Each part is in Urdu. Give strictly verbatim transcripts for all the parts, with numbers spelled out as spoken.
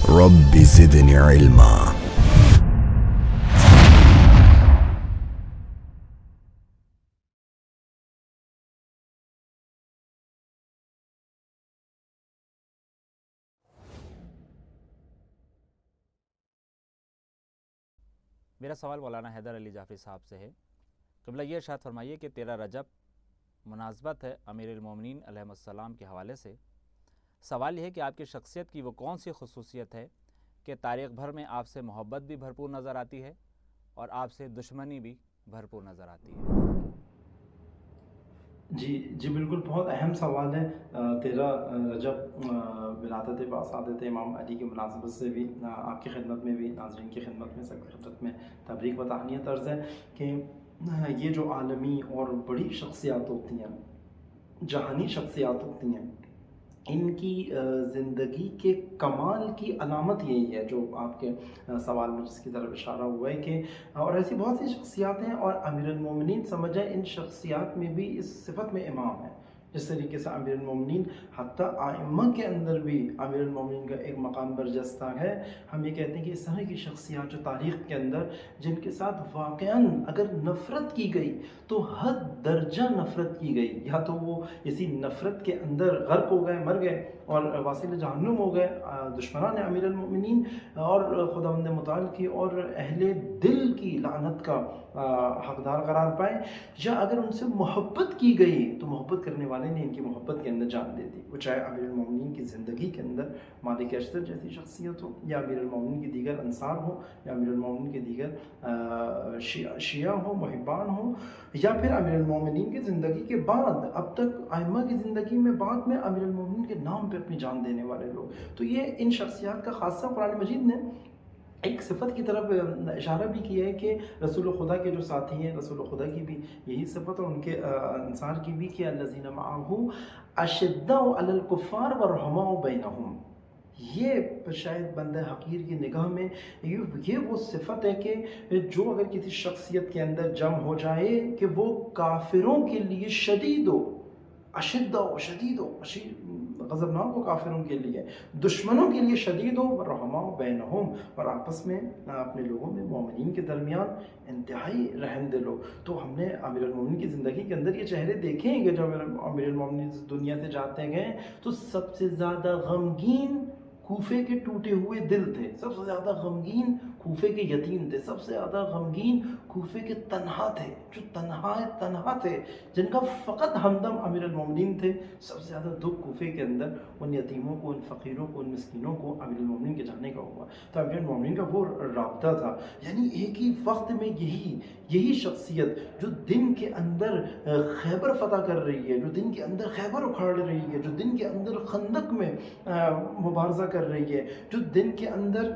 رب زدنی علما۔ میرا سوال مولانا حیدر علی جعفری صاحب سے ہے۔ قبلہ یہ ارشاد فرمائیے کہ تیرہ رجب مناسبت ہے امیر المومنین علیہ السلام کے حوالے سے۔ سوال یہ ہے کہ آپ کی شخصیت کی وہ کون سی خصوصیت ہے کہ تاریخ بھر میں آپ سے محبت بھی بھرپور نظر آتی ہے اور آپ سے دشمنی بھی بھرپور نظر آتی ہے؟ جی جی بالکل، بہت اہم سوال ہے۔ تیرہ رجب ولادت باصادت امام علی کی مناسبت سے بھی آپ کی خدمت میں بھی، ناظرین کی خدمت میں، سب کی خدمت میں تبریک و تہنیت عرض ہے کہ یہ جو عالمی اور بڑی شخصیات ہوتی ہیں، جہانی شخصیات ہوتی ہیں، ان کی زندگی کے کمال کی علامت یہی ہے جو آپ کے سوال میں جس کی طرف اشارہ ہوا ہے کہ اور ایسی بہت سی شخصیات ہیں، اور امیر المومنین سمجھ جائیں ان شخصیات میں بھی اس صفت میں امام ہے۔ جس طریقے سے امیر المومنین حتیٰ ائمہ کے اندر بھی امیر المومنین کا ایک مقام برجستہ ہے۔ ہم یہ کہتے ہیں کہ اس طرح کی شخصیات جو تاریخ کے اندر جن کے ساتھ واقعاً اگر نفرت کی گئی تو حد درجہ نفرت کی گئی، یا تو وہ اسی نفرت کے اندر غرق ہو گئے، مر گئے اور واصل جہنم ہو گئے دشمنان امیر المومنین اور خداوند متعال کی اور اہل دل کی لعنت کا حقدار قرار پائے، یا اگر ان سے محبت کی گئی تو محبت کرنے والے نے ان کی محبت کے اندر جان دے دی، وہ چاہے امیر المومنین کی زندگی کے اندر مالک اشتر جیسی شخصیت ہو، یا امیر المومنین کی دیگر انصار ہو، یا امیر المومنین کے دیگر شیعہ ہو، محبان ہو، یا پھر امیر المومنین کی زندگی کے بعد اب تک ائمہ کی زندگی میں بعد میں امیر المومنین کے نام پہ اپنی جان دینے والے لوگ۔ تو یہ ان شخصیات کا خاصہ قرآن مجید نے ایک صفت کی طرف اشارہ بھی کیا ہے کہ رسول خدا کے جو ساتھی ہیں، رسول خدا کی بھی یہی صفت اور ان کے انصار کی بھی کہ الذین معہ اشداء علی الکفار ورحماء بینہم۔ یہ شاید بندہ حقیر کی نگاہ میں یہ وہ صفت ہے کہ جو اگر کسی شخصیت کے اندر جم ہو جائے کہ وہ کافروں کے لیے شدید ہو، اشد و شدید ہو، غضبناک ہو کافروں کے لیے، دشمنوں کے لیے شدید ہو، رحماء بینہم، اور آپس میں اپنے لوگوں میں مومنین کے درمیان انتہائی رحم دل ہو۔ تو ہم نے امیر المومنین کی زندگی کے اندر یہ چہرے دیکھے ہیں کہ جب امیر المومنین دنیا سے جاتے گئے تو سب سے زیادہ غمگین کوفے کے ٹوٹے ہوئے دل تھے، سب سے زیادہ غمگین کوفے کے یتیم تھے، سب سے زیادہ غمگین کوفے کے تنہا تھے، جو تنہا تنہا تھے، جن کا فقط ہمدم امیر المومنین تھے۔ سب سے زیادہ دکھ کوفے کے اندر ان یتیموں کو، ان فقیروں کو، ان مسکینوں کو امیر المومنین کے جانے کا ہوا۔ تو امیر المومنین کا وہ رابطہ تھا، یعنی ایک ہی وقت میں یہی یہی شخصیت جو دن کے اندر خیبر فتح کر رہی ہے، جو دن کے اندر خیبر اکھاڑ رہی ہے، جو دن کے اندر خندق میں مبارزہ کر رہی ہے، جو دن کے اندر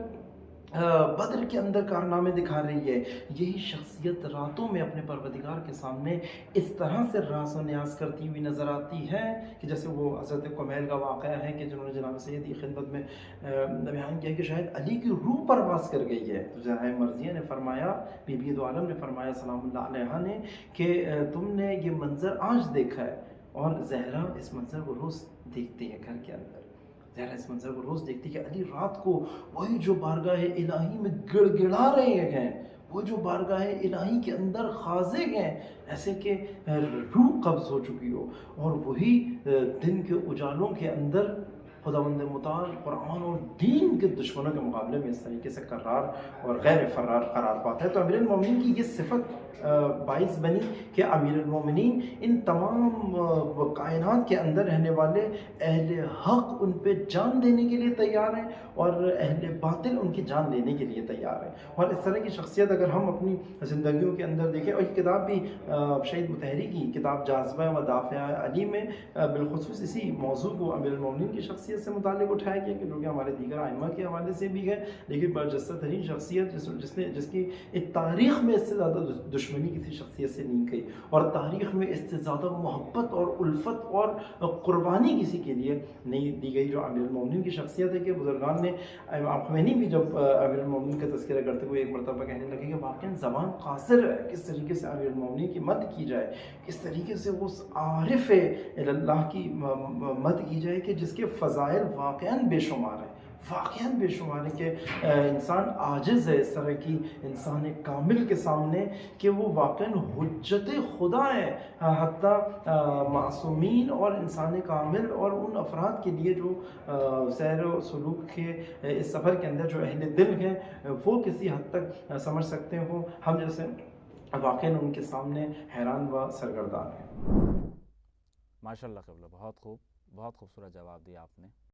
بدر کے اندر کارنامے دکھا رہی ہے، یہی شخصیت راتوں میں اپنے پروردگار کے سامنے اس طرح سے راز و نیاز کرتی ہوئی نظر آتی ہے کہ جیسے وہ حضرت کمیل کا واقعہ ہے کہ جنہوں نے جناب سید کی خدمت میں بیان کیا کہ شاید علی کی روح پرواز کر گئی ہے۔ تو زہرا مرضیہ نے فرمایا، بی بی دو عالم نے فرمایا سلام اللہ علیہا نے کہ تم نے یہ منظر آج دیکھا ہے، اور زہرا اس منظر کو روز دیکھتی ہے گھر کے اندر، زہرا اس منظر کو روز دیکھتی کہ علی رات کو وہی جو بارگاہ الہی میں گڑ گڑا رہے ہیں، وہ جو بارگاہ الہی کے اندر خاضع ہیں، ایسے کہ روح قبض ہو چکی ہو، اور وہی دن کے اجالوں کے اندر خداوند متعال قرآن اور دین کے دشمنوں کے مقابلے میں اس طریقے سے قرار اور غیر فرار قرار پاتا ہے۔ تو امیر المومنین کی یہ صفت باعث بنی کہ امیر المومنین ان تمام کائنات کے اندر رہنے والے اہل حق ان پہ جان دینے کے لیے تیار ہیں، اور اہل باطل ان کی جان لینے کے لیے تیار ہیں۔ اور اس طرح کی شخصیت اگر ہم اپنی زندگیوں کے اندر دیکھیں، اور یہ کتاب بھی شہید مطہری کی کتاب جاذبہ و دافع علی میں بالخصوص اسی موضوع کو امیر المومنین کی شخصیت سے متعلق اٹھایا گیا کہ جو کہ ہمارے دیگر ائمہ کے حوالے سے بھی ہے، لیکن برجستہ ترین شخصیت جس جس نے جس کی تاریخ میں اس سے زیادہ دشمنی کسی شخصیت سے نہیں گئی، اور تاریخ میں اس سے زیادہ محبت اور الفت اور قربانی کسی کے لیے نہیں دی گئی جو امیر المومنین کی شخصیت ہے۔ کہ بزرگان نے امام خمینی بھی جب امیر المومنین کا تذکرہ کرتے ہوئے ایک مرتبہ کہنے لگے کہ واقعاً زبان قاصر ہے، کس طریقے سے امیر المومنین کی مد کی جائے، کس طریقے سے اس عارف اللہ کی مد کی جائے کہ جس کے فضائل واقعاً بے شمار ہیں، واقعاً بے شمار ہے کہ انسان عاجز ہے اس طرح کی انسان کامل کے سامنے کہ وہ واقعاً حجت خدا ہے، حتیٰ معصومین اور انسان کامل اور ان افراد کے لیے جو سیر و سلوک کے اس سفر کے اندر جو اہل دل ہیں وہ کسی حد تک سمجھ سکتے ہوں، ہم جیسے واقعاً ان کے سامنے حیران و سرگردان ہیں۔ ماشاء اللہ قبلہ، بہت خوب، بہت خوبصورت جواب دیا آپ نے۔